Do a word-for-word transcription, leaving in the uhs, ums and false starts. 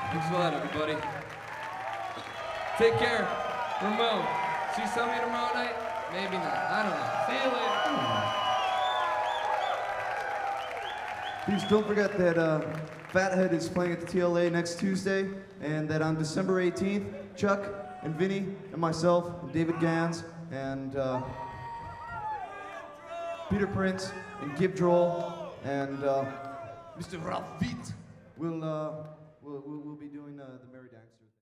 Thanks a lot, everybody. Take care. Ramon. See some of you tomorrow night? Maybe not. I don't know. See you later. Please don't forget that uh, Fathead is playing at the T L A next Tuesday, and that on December eighteenth, Chuck and Vinny and myself, and David Gans, and uh, Peter Prince, and Gib Droll, and uh, Mister Ralph Witt will uh, will will will be doing uh, the.